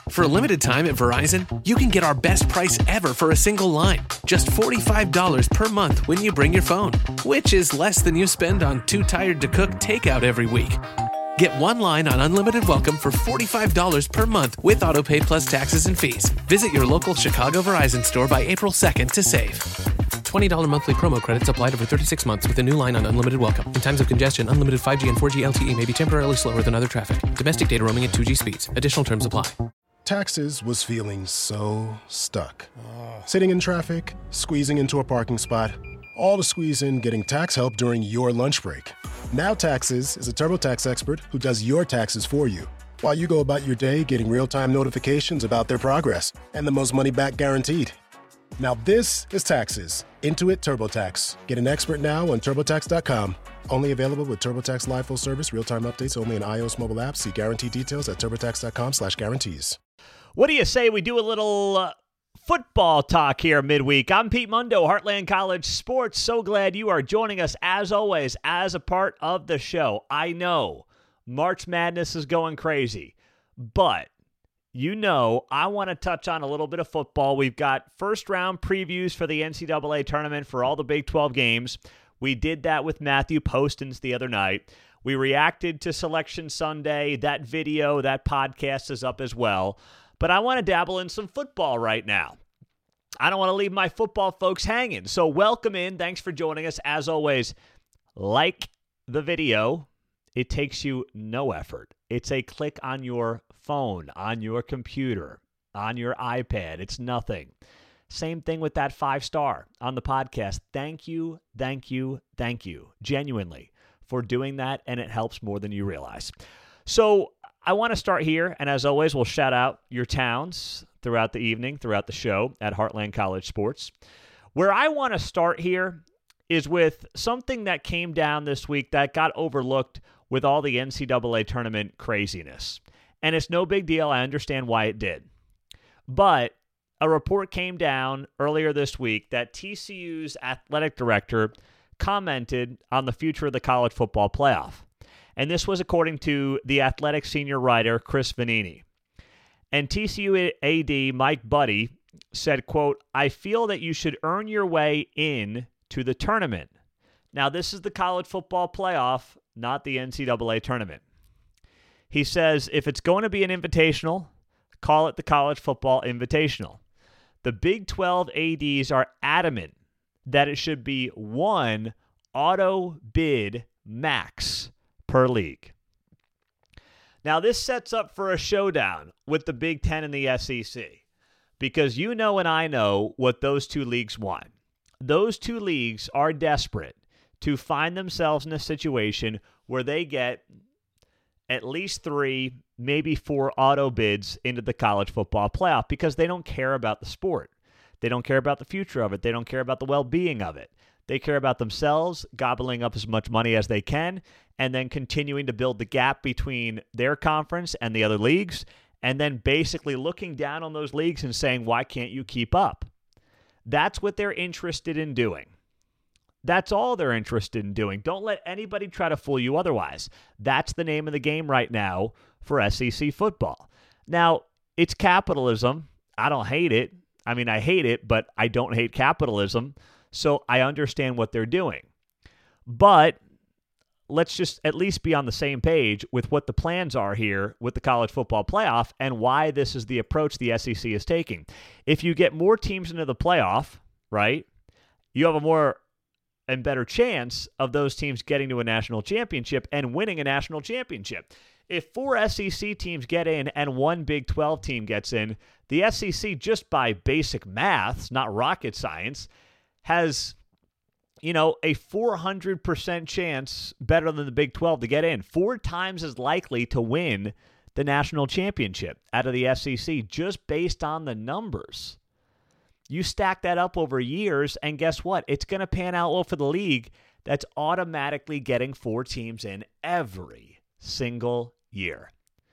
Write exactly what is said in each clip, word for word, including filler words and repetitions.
For a limited time at Verizon, you can get our best price ever for a single line. Just forty-five dollars per month when you bring your phone, which is less than you spend on Too Tired to Cook takeout every week. Get one line on Unlimited Welcome for forty-five dollars per month with AutoPay plus taxes and fees. Visit your local Chicago Verizon store by April second to save. twenty dollars monthly promo credits applied over thirty-six months with a new line on Unlimited Welcome. In times of congestion, unlimited five G and four G L T E may be temporarily slower than other traffic. Domestic data roaming at two G speeds. Additional terms apply. Taxes was feeling so stuck. Sitting in traffic, squeezing into a parking spot, all to squeeze in getting tax help during your lunch break. Now Taxes is a TurboTax expert who does your taxes for you, while you go about your day getting real-time notifications about their progress and the most money back guaranteed. Now this is Taxes. Intuit TurboTax. Get an expert now on TurboTax dot com. Only available with TurboTax Live Full Service. Real-time updates only in iOS mobile apps. See guarantee details at TurboTax dot com slash guarantees. What do you say we do a little uh, football talk here midweek? I'm Pete Mundo, Heartland College Sports. So glad you are joining us, as always, as a part of the show. I know March Madness is going crazy, but you know I want to touch on a little bit of football. We've got first-round previews for the N C double A tournament for all the Big twelve games. We did that with Matthew Postins the other night. We reacted to Selection Sunday. That video, that podcast is up as well. But I want to dabble in some football right now. I don't want to leave my football folks hanging. So welcome in. Thanks for joining us. As always, like the video. It takes you no effort. It's a click on your phone, on your computer, on your iPad. It's nothing. Same thing with that five star on the podcast. Thank you, thank you, thank you, genuinely, for doing that, and it helps more than you realize. So I want to start here, and as always, we'll shout out your towns throughout the evening, throughout the show at Heartland College Sports. Where I want to start here is with something that came down this week that got overlooked with all the N C double A tournament craziness. And it's no big deal. I understand why it did. But a report came down earlier this week that T C U's athletic director commented on the future of the college football playoff. And this was according to the Athletic senior writer, Chris Vannini. And T C U A D Mike Buddy said, quote, "I feel that you should earn your way in to the tournament." Now, this is the college football playoff, not the N C double A tournament. He says, if it's going to be an invitational, call it the College Football Invitational. The Big twelve A Ds are adamant that it should be one auto bid max per league. Now, this sets up for a showdown with the Big Ten and the S E C, because you know and I know what those two leagues want. Those two leagues are desperate to find themselves in a situation where they get at least three, maybe four auto bids into the college football playoff, because they don't care about the sport. They don't care about the future of it. They don't care about the well-being of it. They care about themselves, gobbling up as much money as they can, and then continuing to build the gap between their conference and the other leagues, and then basically looking down on those leagues and saying, why can't you keep up? That's what they're interested in doing. That's all they're interested in doing. Don't let anybody try to fool you otherwise. That's the name of the game right now for S E C football. Now, it's capitalism. I don't hate it. I mean, I hate it, but I don't hate capitalism. So I understand what they're doing. But let's just at least be on the same page with what the plans are here with the college football playoff and why this is the approach the S E C is taking. If you get more teams into the playoff, right, you have a more and better chance of those teams getting to a national championship and winning a national championship. If four S E C teams get in and one Big twelve team gets in, the S E C, just by basic maths, not rocket science, has, you know, a four hundred percent chance better than the Big twelve to get in. Four times as likely to win the national championship out of the S E C, just based on the numbers. You stack that up over years, and guess what? It's going to pan out well for the league that's automatically getting four teams in every single year.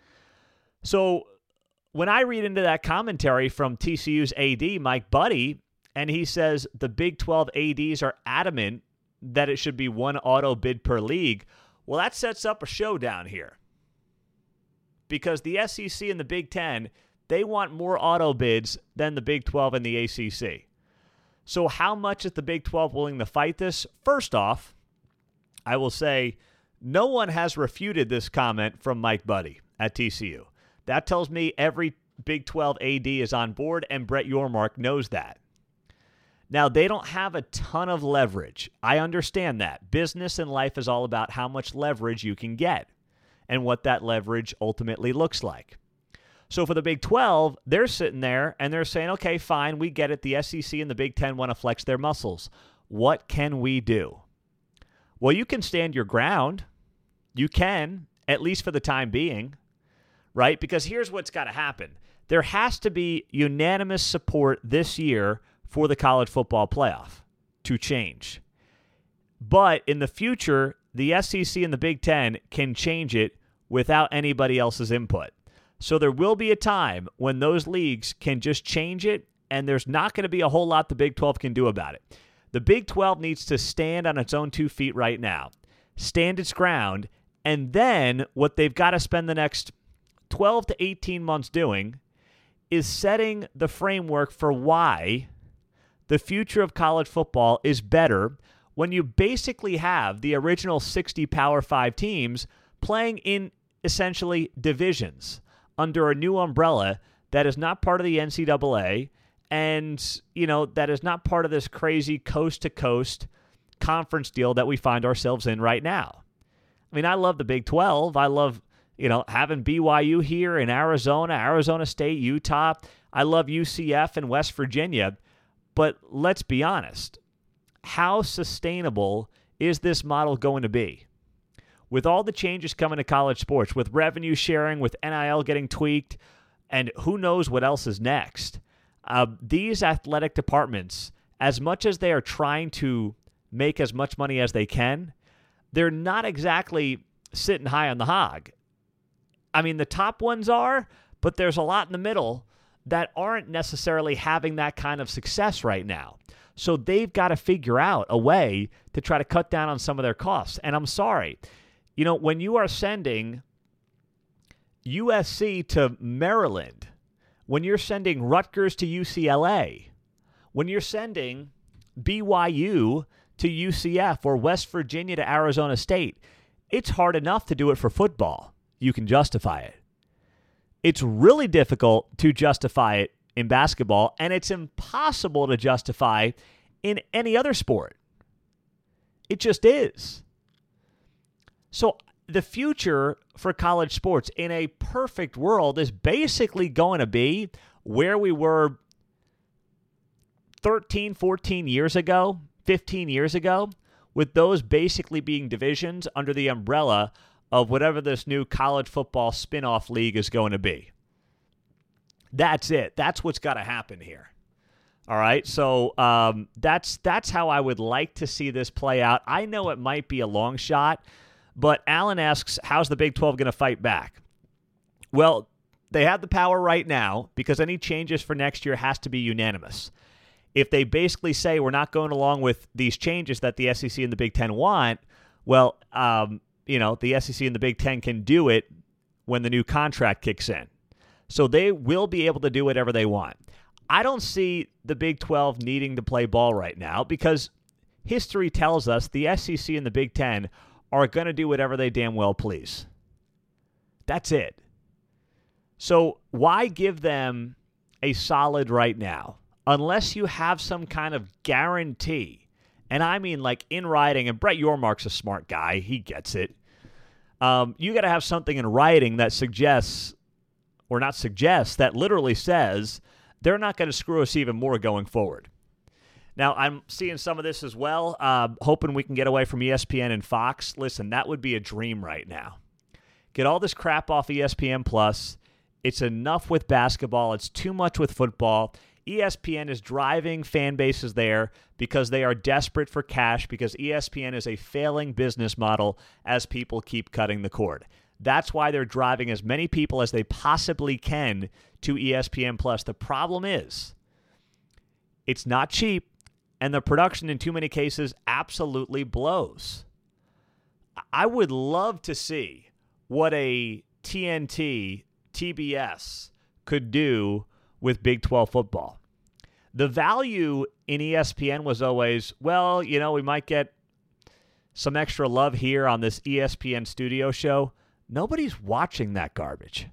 So when I read into that commentary from T C U's A D, Mike Buddy, and he says the Big twelve A Ds are adamant that it should be one auto bid per league, well, that sets up a showdown here. Because the S E C and the Big Ten, they want more auto bids than the Big twelve and the A C C. So how much is the Big twelve willing to fight this? First off, I will say no one has refuted this comment from Mike Budde at T C U. That tells me every Big twelve A D is on board, and Brett Yormark knows that. Now, they don't have a ton of leverage. I understand that. Business and life is all about how much leverage you can get and what that leverage ultimately looks like. So for the Big twelve, they're sitting there and they're saying, okay, fine, we get it. The S E C and the Big Ten want to flex their muscles. What can we do? Well, you can stand your ground. You can, at least for the time being, right? Because here's what's got to happen. There has to be unanimous support this year for the college football playoff to change. But in the future, the S E C and the Big Ten can change it without anybody else's input. So there will be a time when those leagues can just change it, and there's not going to be a whole lot the Big twelve can do about it. The Big twelve needs to stand on its own two feet right now, stand its ground, and then what they've got to spend the next twelve to eighteen months doing is setting the framework for why the future of college football is better when you basically have the original sixty Power Five teams playing in essentially divisions under a new umbrella that is not part of the N C double A and, you know, that is not part of this crazy coast-to-coast conference deal that we find ourselves in right now. I mean, I love the Big twelve. I love, you know, having B Y U here in Arizona, Arizona State, Utah. I love U C F and West Virginia. But let's be honest. How sustainable is this model going to be? With all the changes coming to college sports, with revenue sharing, with N I L getting tweaked, and who knows what else is next, uh, these athletic departments, as much as they are trying to make as much money as they can, they're not exactly sitting high on the hog. I mean, the top ones are, but there's a lot in the middle that aren't necessarily having that kind of success right now. So they've got to figure out a way to try to cut down on some of their costs. And I'm sorry, you know, when you are sending U S C to Maryland, when you're sending Rutgers to U C L A, when you're sending B Y U to U C F or West Virginia to Arizona State, it's hard enough to do it for football. You can justify it. It's really difficult to justify it in basketball, and it's impossible to justify in any other sport. It just is. So the future for college sports in a perfect world is basically going to be where we were thirteen, fourteen years ago, fifteen years ago, with those basically being divisions under the umbrella of whatever this new college football spin-off league is going to be. That's it. That's what's got to happen here. All right, so um, that's that's how I would like to see this play out. I know it might be a long shot, but Alan asks, how's the Big twelve going to fight back? Well, they have the power right now because any changes for next year has to be unanimous. If they basically say we're not going along with these changes that the S E C and the Big Ten want, well, um, you know, the S E C and the Big Ten can do it when the new contract kicks in. So they will be able to do whatever they want. I don't see the Big twelve needing to play ball right now because history tells us the S E C and the Big Ten are going to do whatever they damn well please. That's it. So why give them a solid right now unless you have some kind of guarantee? And I mean like in writing, and Brett Yormark's a smart guy. He gets it. Um, you got to have something in writing that suggests, or not suggests, that literally says they're not going to screw us even more going forward. Now, I'm seeing some of this as well, uh, hoping we can get away from E S P N and Fox. Listen, that would be a dream right now. Get all this crap off E S P N Plus. It's enough with basketball. It's too much with football. E S P N is driving fan bases there because they are desperate for cash because E S P N is a failing business model as people keep cutting the cord. That's why they're driving as many people as they possibly can to E S P N Plus. The problem is it's not cheap, and the production in too many cases absolutely blows. I would love to see what a T N T, T B S, could do with Big twelve football. The value in E S P N was always, well, you know, we might get some extra love here on this E S P N studio show. Nobody's watching that garbage.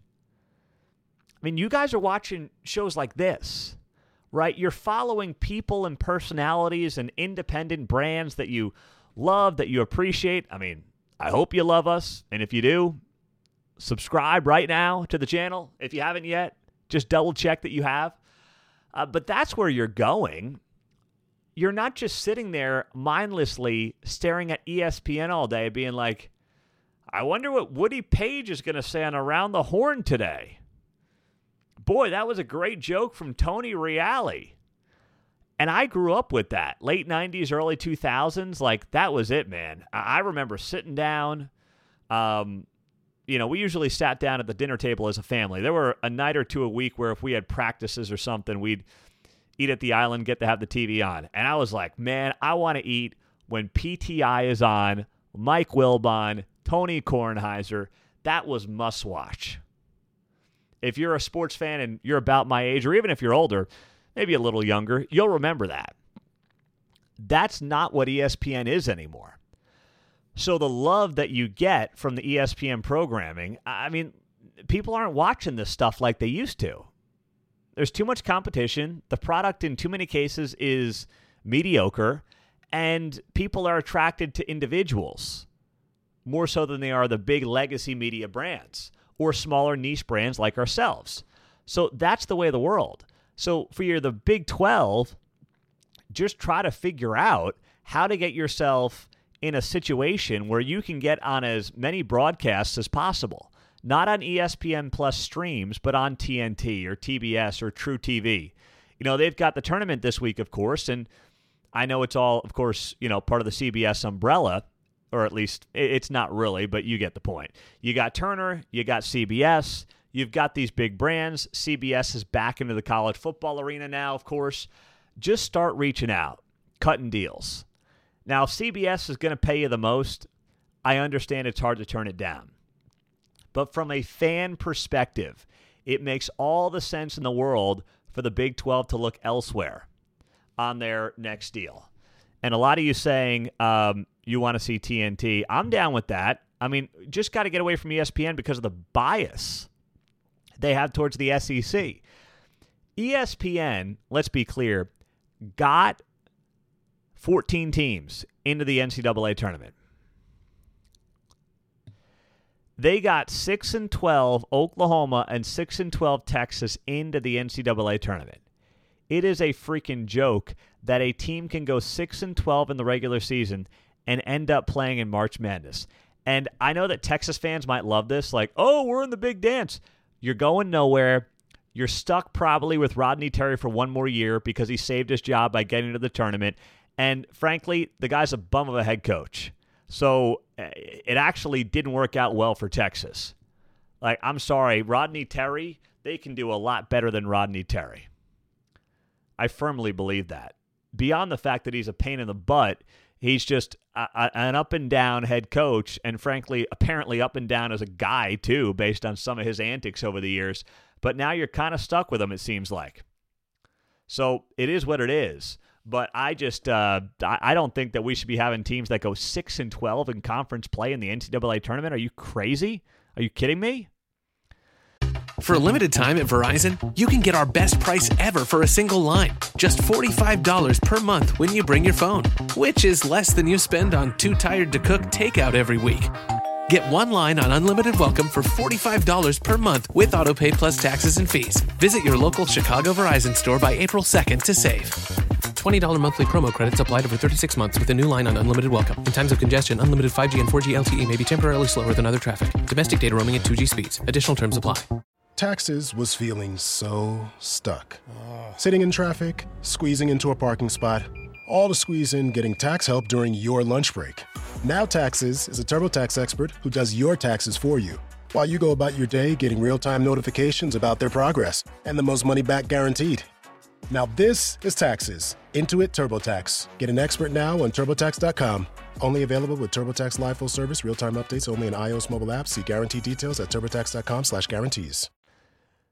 I mean, you guys are watching shows like this, right? You're following people and personalities and independent brands that you love, that you appreciate. I mean, I hope you love us. And if you do, subscribe right now to the channel. If you haven't yet, just double check that you have. Uh, but that's where you're going. You're not just sitting there mindlessly staring at E S P N all day being like, I wonder what Woody Page is going to say on Around the Horn today. Boy, that was a great joke from Tony Reale. And I grew up with that. Late nineties, early two thousands, like that was it, man. I remember sitting down. Um, you know, we usually sat down at the dinner table as a family. There were a night or two a week where if we had practices or something, we'd eat at the island, get to have the T V on. And I was like, man, I want to eat when P T I is on, Mike Wilbon, Tony Kornheiser. That was must watch. If you're a sports fan and you're about my age, or even if you're older, maybe a little younger, you'll remember that. That's not what E S P N is anymore. So the love that you get from the E S P N programming, I mean, people aren't watching this stuff like they used to. There's too much competition. The product in too many cases is mediocre, and people are attracted to individuals more so than they are the big legacy media brands or smaller niche brands like ourselves. So that's the way of the world. So for your the Big twelve, just try to figure out how to get yourself in a situation where you can get on as many broadcasts as possible. Not on E S P N Plus streams, but on T N T or T B S or True T V. You know, they've got the tournament this week, of course, and I know it's all, of course, you know, part of the C B S umbrella, or at least it's not really, but you get the point. You got Turner, you got C B S, you've got these big brands. C B S is back into the college football arena now, of course. Just start reaching out, cutting deals. Now, if C B S is going to pay you the most, I understand it's hard to turn it down. But from a fan perspective, it makes all the sense in the world for the Big twelve to look elsewhere on their next deal. And a lot of you saying um, you want to see T N T. I'm down with that. I mean, just got to get away from E S P N because of the bias they have towards the S E C. E S P N, let's be clear, got fourteen teams into the N C double A tournament. They got six and twelve Oklahoma and six and twelve Texas into the N C double A tournament. It is a freaking joke that a team can go six and twelve in the regular season and end up playing in March Madness. And I know that Texas fans might love this, like, oh, we're in the big dance. You're going nowhere. You're stuck probably with Rodney Terry for one more year because he saved his job by getting to the tournament. And frankly, the guy's a bum of a head coach. So it actually didn't work out well for Texas. Like, I'm sorry, Rodney Terry, they can do a lot better than Rodney Terry. I firmly believe that. Beyond the fact that he's a pain in the butt, he's just a, a, an up-and-down head coach, and frankly, apparently up and down as a guy, too, based on some of his antics over the years. But now you're kind of stuck with him, it seems like. So it is what it is. But I just uh, I don't think that we should be having teams that go six and twelve in conference play in the N C double A tournament. Are you crazy? Are you kidding me? For a limited time at Verizon, you can get our best price ever for a single line. Just forty-five dollars per month when you bring your phone, which is less than you spend on Too Tired to Cook takeout every week. Get one line on Unlimited Welcome for forty-five dollars per month with AutoPay plus taxes and fees. Visit your local Chicago Verizon store by April second to save. twenty dollars monthly promo credits applied over thirty-six months with a new line on Unlimited Welcome. In times of congestion, unlimited five G and four G L T E may be temporarily slower than other traffic. Domestic data roaming at two G speeds. Additional terms apply. Taxes was feeling so stuck. Sitting in traffic, squeezing into a parking spot, all to squeeze in getting tax help during your lunch break. Now Taxes is a TurboTax expert who does your taxes for you, while you go about your day getting real-time notifications about their progress and the most money back guaranteed. Now this is Taxes. Intuit TurboTax. Get an expert now on TurboTax dot com. Only available with TurboTax Live Full Service, real-time updates only in iOS mobile apps. See guarantee details at TurboTax dot com slash guarantees.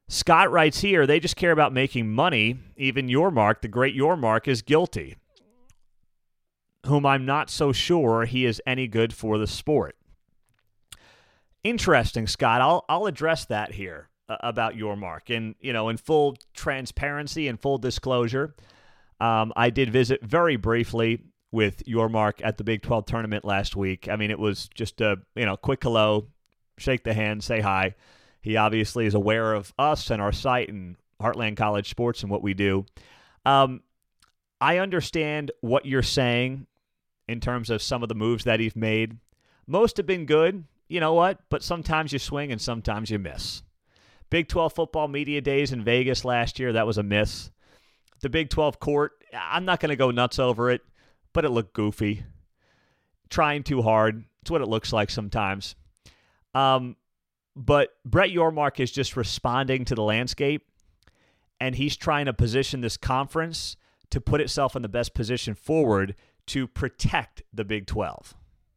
Scott writes here, they just care about making money. Even Yormark, the great Yormark, is guilty, whom I'm not so sure he is any good for the sport. Interesting, Scott. I'll I'll address that here uh, about Yormark. And, you know, in full transparency and full disclosure, um, I did visit very briefly with Yormark at the Big twelve tournament last week. I mean, it was just a, you know, quick hello, shake the hand, say hi. He obviously is aware of us and our site and Heartland College Sports and what we do. Um, I understand what you're saying in terms of some of the moves that he's made. Most have been good, you know what? But sometimes you swing and sometimes you miss. Big twelve football media days in Vegas last year, that was a miss. The Big twelve court, I'm not going to go nuts over it, but it looked goofy. Trying too hard. It's what it looks like sometimes. Um, but Brett Yormark is just responding to the landscape, and he's trying to position this conference to put itself in the best position forward to protect the Big twelve.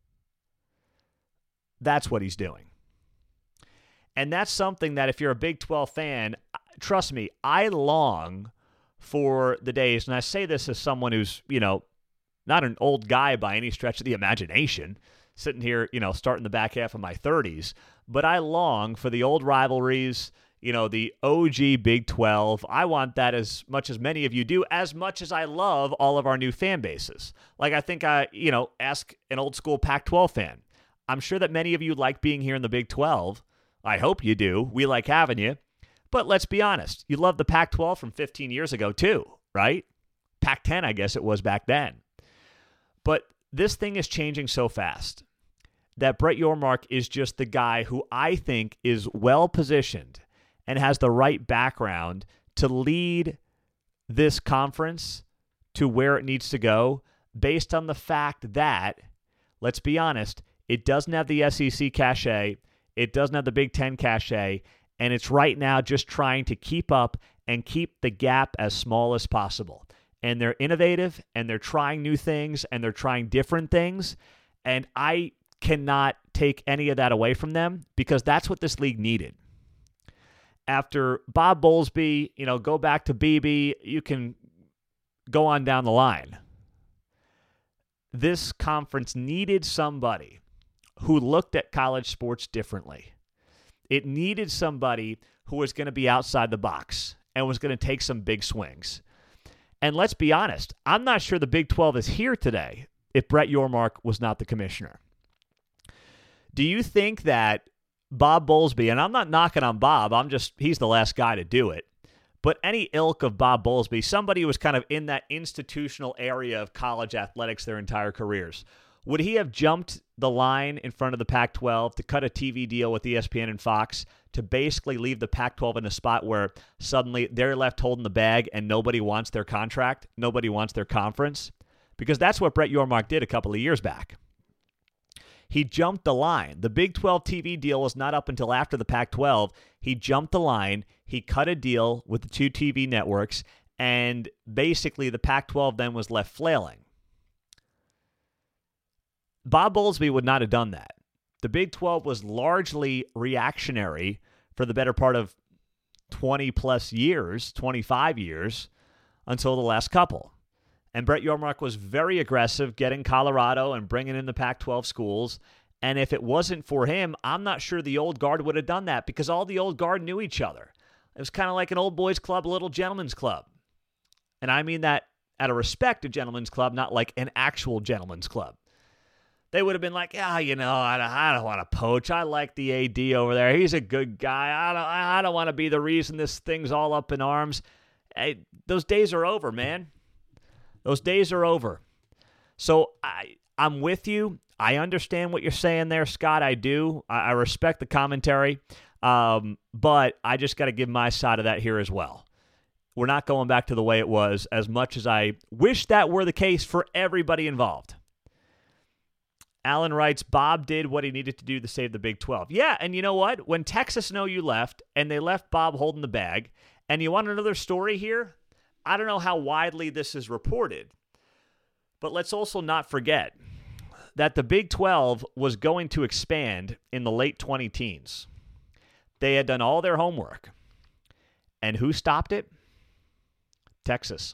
That's what he's doing. And that's something that if you're a Big twelve fan, trust me, I long for the days, and I say this as someone who's, you know, not an old guy by any stretch of the imagination, sitting here, you know, starting the back half of my thirties, but I long for the old rivalries, you know, the O G Big twelve. I want that as much as many of you do, as much as I love all of our new fan bases. Like, I think I, you know, ask an old school Pac twelve fan. I'm sure that many of you like being here in the Big twelve. I hope you do. We like having you. But let's be honest. You love the Pac twelve from fifteen years ago too, right? Pac ten, I guess it was back then. But this thing is changing so fast that Brett Yormark is just the guy who I think is well-positioned and has the right background to lead this conference to where it needs to go based on the fact that, let's be honest, it doesn't have the S E C cachet, it doesn't have the Big Ten cachet, and it's right now just trying to keep up and keep the gap as small as possible. And they're innovative, and they're trying new things, and they're trying different things, and I cannot take any of that away from them because that's what this league needed. After Bob Bowlesby, you know, go back to B B, you can go on down the line. This conference needed somebody who looked at college sports differently. It needed somebody who was going to be outside the box and was going to take some big swings. And let's be honest, I'm not sure the Big twelve is here today if Brett Yormark was not the commissioner. Do you think that Bob Bowlesby, and I'm not knocking on Bob, I'm just, he's the last guy to do it, but any ilk of Bob Bowlesby, somebody who was kind of in that institutional area of college athletics their entire careers, would he have jumped the line in front of the Pac twelve to cut a T V deal with E S P N and Fox to basically leave the Pac twelve in a spot where suddenly they're left holding the bag and nobody wants their contract, nobody wants their conference? Because that's what Brett Yormark did a couple of years back. He jumped the line. The Big twelve T V deal was not up until after the Pac twelve. He jumped the line. He cut a deal with the two T V networks, and basically the Pac twelve then was left flailing. Bob Bowlesby would not have done that. The Big twelve was largely reactionary for the better part of twenty plus years, twenty-five years, until the last couple. And Brett Yormark was very aggressive getting Colorado and bringing in the Pac twelve schools. And if it wasn't for him, I'm not sure the old guard would have done that because all the old guard knew each other. It was kind of like an old boys club, a little gentleman's club. And I mean that out of respect to gentleman's club, not like an actual gentleman's club. They would have been like, yeah, you know, I don't, I don't want to poach. I like the A D over there. He's a good guy. I don't, I don't want to be the reason this thing's all up in arms. Hey, those days are over, man. Those days are over. So I, I'm with you. I understand what you're saying there, Scott. I do. I, I respect the commentary. Um, but I just got to give my side of that here as well. We're not going back to the way it was, as much as I wish that were the case for everybody involved. Alan writes, Bob did what he needed to do to save the Big twelve. Yeah, and you know what? When Texas and O U left, and they left Bob holding the bag, and you want another story here? I don't know how widely this is reported, but let's also not forget that the Big twelve was going to expand in the late twenty teens. They had done all their homework. And who stopped it? Texas.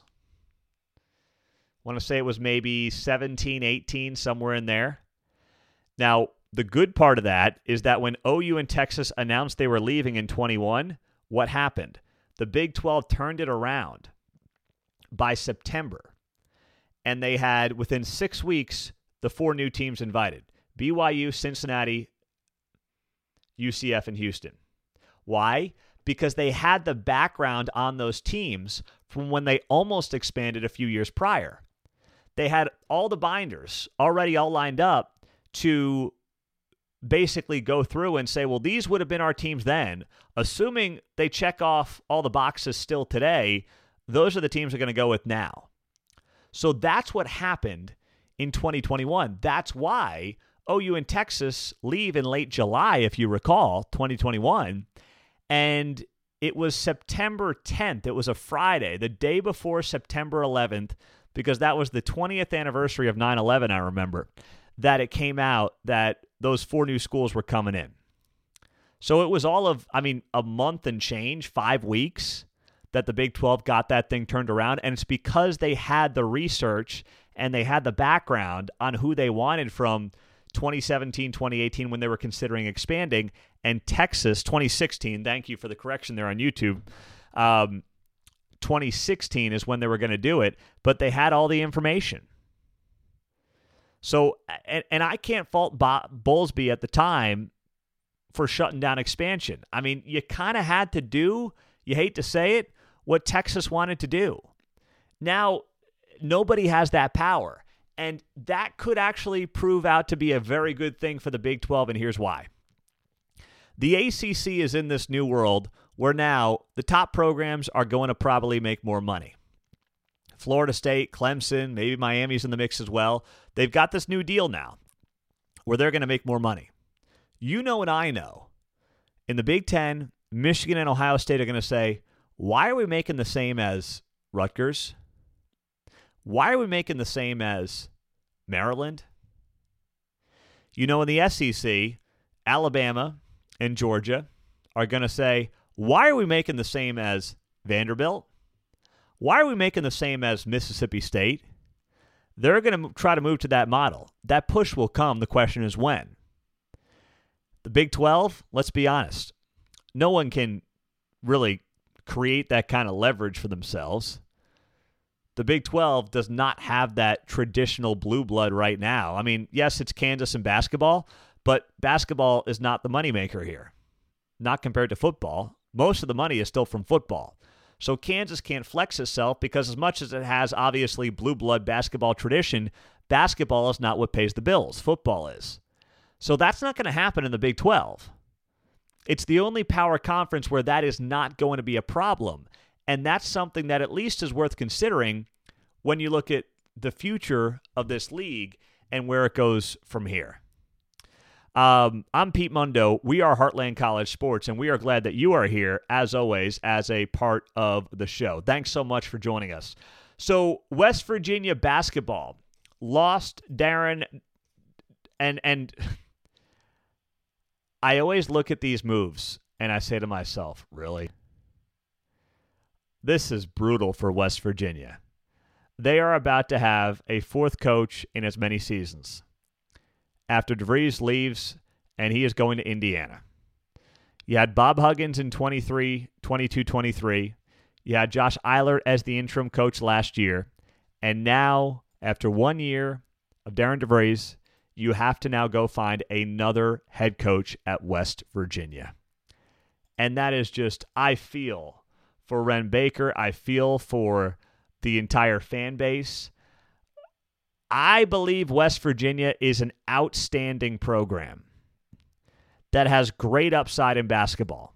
I want to say it was maybe seventeen, eighteen, somewhere in there. Now, the good part of that is that when O U and Texas announced they were leaving in twenty-one, what happened? The Big twelve turned it around by September. And they had, within six weeks, the four new teams invited. B Y U, Cincinnati, U C F, and Houston. Why? Because they had the background on those teams from when they almost expanded a few years prior. They had all the binders already all lined up to basically go through and say, well, these would have been our teams then. Assuming they check off all the boxes still today, those are the teams they're going to go with now. So that's what happened in twenty twenty-one. That's why O U and Texas leave in late July, if you recall, twenty twenty-one. And it was September tenth. It was a Friday, the day before September eleventh, because that was the twentieth anniversary of nine eleven, I remember, that it came out that those four new schools were coming in. So it was all of, I mean, a month and change, five weeks, that the Big twelve got that thing turned around. And it's because they had the research and they had the background on who they wanted from twenty seventeen, twenty eighteen when they were considering expanding. And Texas, twenty sixteen, thank you for the correction there on YouTube, um, twenty sixteen is when they were going to do it, but they had all the information. So, and, and I can't fault Bo- Bowlesby at the time for shutting down expansion. I mean, you kind of had to do, you hate to say it, what Texas wanted to do. Now, nobody has that power, and that could actually prove out to be a very good thing for the Big twelve, and here's why. The A C C is in this new world where now the top programs are going to probably make more money. Florida State, Clemson, maybe Miami's in the mix as well. They've got this new deal now where they're going to make more money. You know and I know, in the Big Ten, Michigan and Ohio State are going to say, why are we making the same as Rutgers? Why are we making the same as Maryland? You know, in the S E C, Alabama and Georgia are going to say, why are we making the same as Vanderbilt? Why are we making the same as Mississippi State? They're going to try to move to that model. That push will come. The question is when. The Big twelve, let's be honest, no one can really create that kind of leverage for themselves. The Big twelve does not have that traditional blue blood right now. I mean, yes, it's Kansas and basketball, but basketball is not the moneymaker here, not compared to football. Most of the money is still from football. So Kansas can't flex itself because as much as it has obviously blue blood basketball tradition, basketball is not what pays the bills. Football is. So that's not going to happen in the Big twelve. It's the only power conference where that is not going to be a problem. And that's something that at least is worth considering when you look at the future of this league and where it goes from here. Um, I'm Pete Mundo. We are Heartland College Sports, and we are glad that you are here, as always, as a part of the show. Thanks so much for joining us. So, West Virginia basketball lost Darren, and and I always look at these moves, and I say to myself, really? This is brutal for West Virginia. They are about to have a fourth coach in as many seasons. After DeVries leaves, and he is going to Indiana. You had Bob Huggins in twenty-three, twenty-two, twenty-three. You had Josh Eilert as the interim coach last year. And now, after one year of Darren DeVries, you have to now go find another head coach at West Virginia. And that is just, I feel for Ren Baker. I feel for the entire fan base. I believe West Virginia is an outstanding program that has great upside in basketball.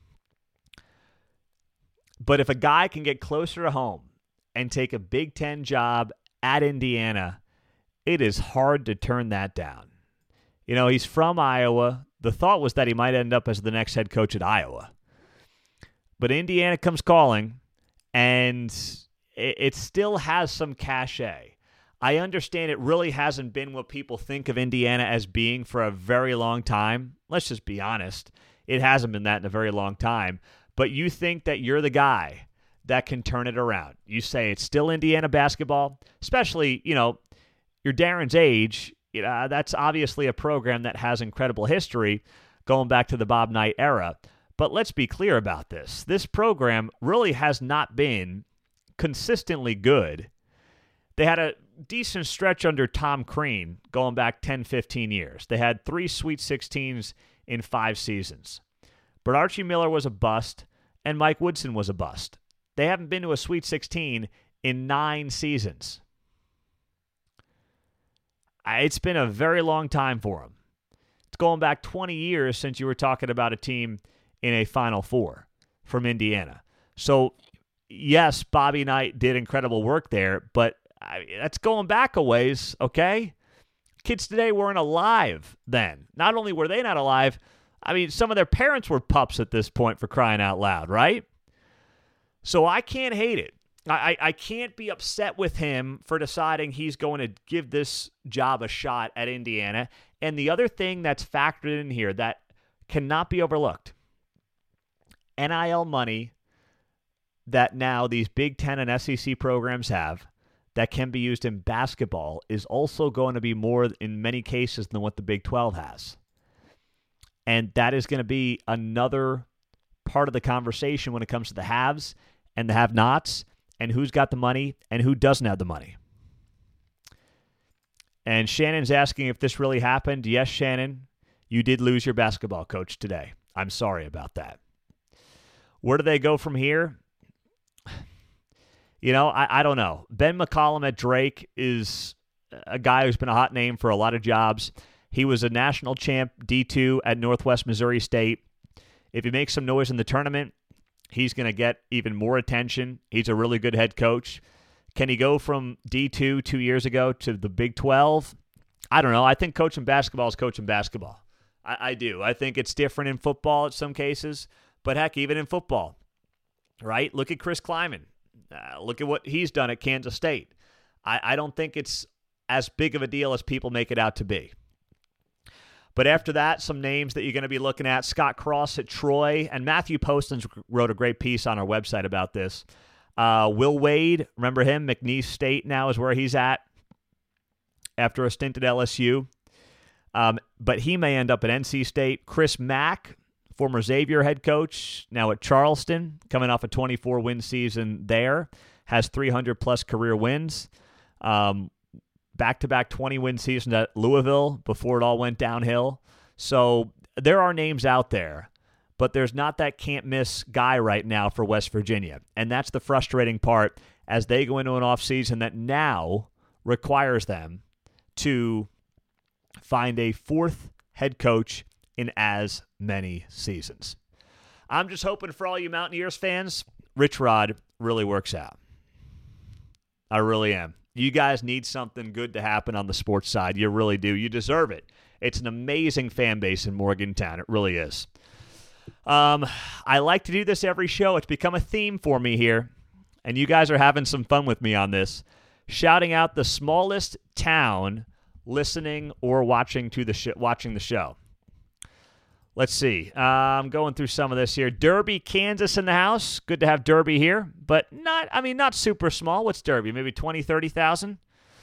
But if a guy can get closer to home and take a Big Ten job at Indiana, it is hard to turn that down. You know, he's from Iowa. The thought was that he might end up as the next head coach at Iowa. But Indiana comes calling, and it still has some cachet. I understand it really hasn't been what people think of Indiana as being for a very long time. Let's just be honest. It hasn't been that in a very long time. but you think that you're the guy that can turn it around. You say it's still Indiana basketball, especially, you know, you're Darren's age. You know, that's obviously a program that has incredible history going back to the Bob Knight era. But let's be clear about this. This program really has not been consistently good. They had a decent stretch under Tom Crean going back ten, fifteen years. They had three Sweet sixteens in five seasons. But Archie Miller was a bust, and Mike Woodson was a bust. They haven't been to a Sweet sixteen in nine seasons. It's been a very long time for them. It's going back twenty years since you were talking about a team in a Final Four from Indiana. So, yes, Bobby Knight did incredible work there, but I, that's going back a ways, okay? Kids today weren't alive then. Not only were they not alive, I mean, some of their parents were pups at this point, for crying out loud, right? So I can't hate it. I, I can't be upset with him for deciding he's going to give this job a shot at Indiana. And the other thing that's factored in here that cannot be overlooked, N I L money that now these Big Ten and S E C programs have that can be used in basketball is also going to be more in many cases than what the Big twelve has. And that is going to be another part of the conversation when it comes to the haves and the have-nots and who's got the money and who doesn't have the money. And Shannon's asking if this really happened. Yes, Shannon, you did lose your basketball coach today. I'm sorry about that. Where do they go from here? You know, I, I don't know. Ben McCollum at Drake is a guy who's been a hot name for a lot of jobs. He was a national champ D two at Northwest Missouri State. If he makes some noise in the tournament, he's going to get even more attention. He's a really good head coach. Can he go from D two two years ago to the Big twelve? I don't know. I think coaching basketball is coaching basketball. I, I do. I think it's different in football in some cases. But heck, even in football, right? Look at Chris Kleiman. Uh, look at what he's done at Kansas State. I, I don't think it's as big of a deal as people make it out to be. But after that, some names that you're going to be looking at, Scott Cross at Troy, and Matthew Postins wrote a great piece on our website about this. Uh, Will Wade, remember him? McNeese State now is where he's at after a stint at L S U. Um, but he may end up at N C State. Chris Mack, former Xavier head coach, now at Charleston, coming off a twenty-four win season there, has three hundred plus career wins. Um, back-to-back twenty-win seasons at Louisville before it all went downhill. So there are names out there, but there's not that can't-miss guy right now for West Virginia. And that's the frustrating part as they go into an offseason that now requires them to find a fourth head coach in as many seasons. I'm just hoping for all you Mountaineers fans, Rich Rod really works out. I really am. You guys need something good to happen on the sports side. You really do. You deserve it. It's an amazing fan base in Morgantown. It really is. Um, I like to do this every show. It's become a theme for me here, and you guys are having some fun with me on this. Shouting out the smallest town listening or watching to the sh- watching the show. Let's see. Uh, I'm going through some of this here. Derby, Kansas in the house. Good to have Derby here, but not, I mean, not super small. What's Derby? Maybe twenty, thirty thousand?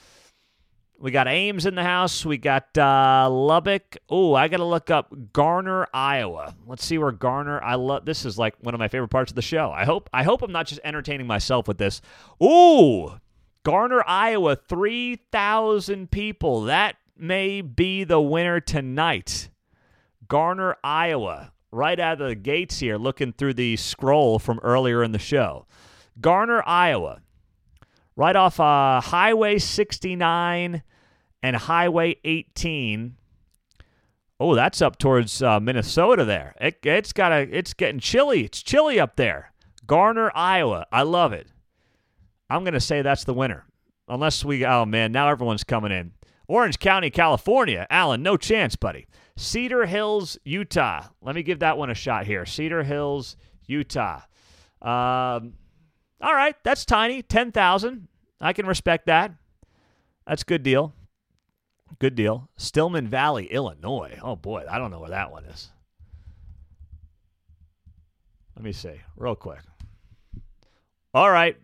We got Ames in the house. We got uh, Lubbock. Oh, I got to look up Garner, Iowa. Let's see where Garner, I love, this is like one of my favorite parts of the show. I hope, I hope I'm not just entertaining myself with this. Ooh, Garner, Iowa, three thousand people. That may be the winner tonight. Garner, Iowa, right out of the gates here, looking through the scroll from earlier in the show. Garner, Iowa, right off uh, Highway sixty-nine and Highway eighteen. Oh, that's up towards uh, Minnesota there. It, it's got a, it's getting chilly. It's chilly up there. Garner, Iowa. I love it. I'm going to say that's the winner. Unless we, oh man, now everyone's coming in. Orange County, California. Alan, no chance, buddy. Cedar Hills, Utah. Let me give that one a shot here. Cedar Hills, Utah. Um, all right, that's tiny. ten thousand. I can respect that. That's a good deal. Good deal. Stillman Valley, Illinois. Oh, boy, I don't know where that one is. Let me see real quick. All right.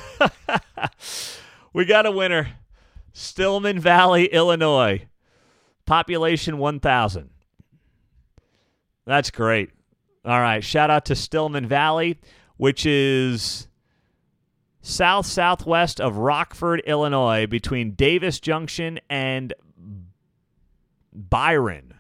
We got a winner. Stillman Valley, Illinois. Population one thousand. That's great. All right. Shout out to Stillman Valley, which is south-southwest of Rockford, Illinois, between Davis Junction and Byron.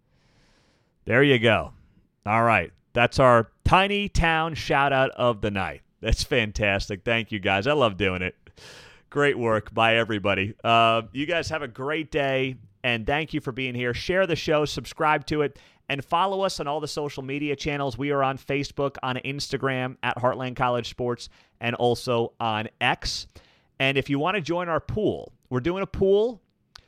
There you go. All right. That's our tiny town shout-out of the night. That's fantastic. Thank you, guys. I love doing it. Great work by everybody. Uh, you guys have a great day, and thank you for being here. Share the show, subscribe to it, and follow us on all the social media channels. We are on Facebook, on Instagram, at Heartland College Sports, and also on X. And if you want to join our pool, we're doing a pool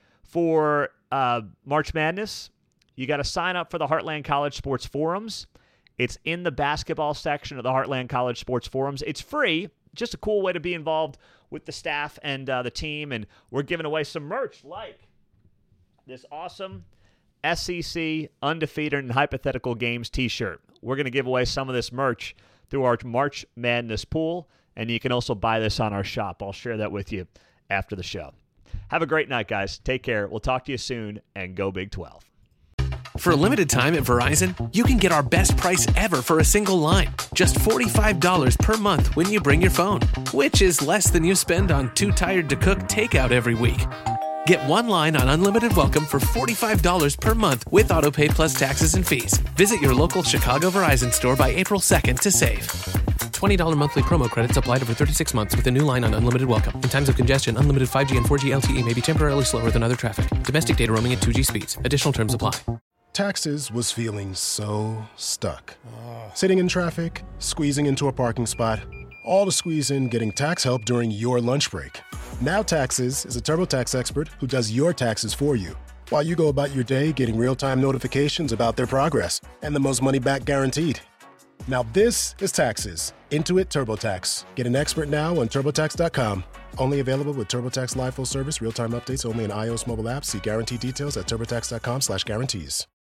for uh, March Madness. You got to sign up for the Heartland College Sports Forums. It's in the basketball section of the Heartland College Sports Forums. It's free. Just a cool way to be involved with the staff and uh, the team. And we're giving away some merch like this awesome S E C Undefeated in Hypothetical Games t-shirt. We're going to give away some of this merch through our March Madness pool. And you can also buy this on our shop. I'll share that with you after the show. Have a great night, guys. Take care. We'll talk to you soon. And go Big twelve. For a limited time at Verizon, you can get our best price ever for a single line. Just forty-five dollars per month when you bring your phone, which is less than you spend on Too Tired to Cook takeout every week. Get one line on Unlimited Welcome for forty-five dollars per month with AutoPay plus taxes and fees. Visit your local Chicago Verizon store by April second to save. twenty dollars monthly promo credits applied over thirty-six months with a new line on Unlimited Welcome. In times of congestion, unlimited five G and four G L T E may be temporarily slower than other traffic. Domestic data roaming at two G speeds. Additional terms apply. Taxes was feeling so stuck. Sitting in traffic, squeezing into a parking spot, all to squeeze in getting tax help during your lunch break. Now Taxes is a TurboTax expert who does your taxes for you, while you go about your day getting real-time notifications about their progress and the most money back guaranteed. Now this is Taxes. Intuit TurboTax. Get an expert now on TurboTax dot com. Only available with TurboTax Live Full Service, real-time updates only in iOS mobile apps. See guarantee details at TurboTax dot com slash guarantees.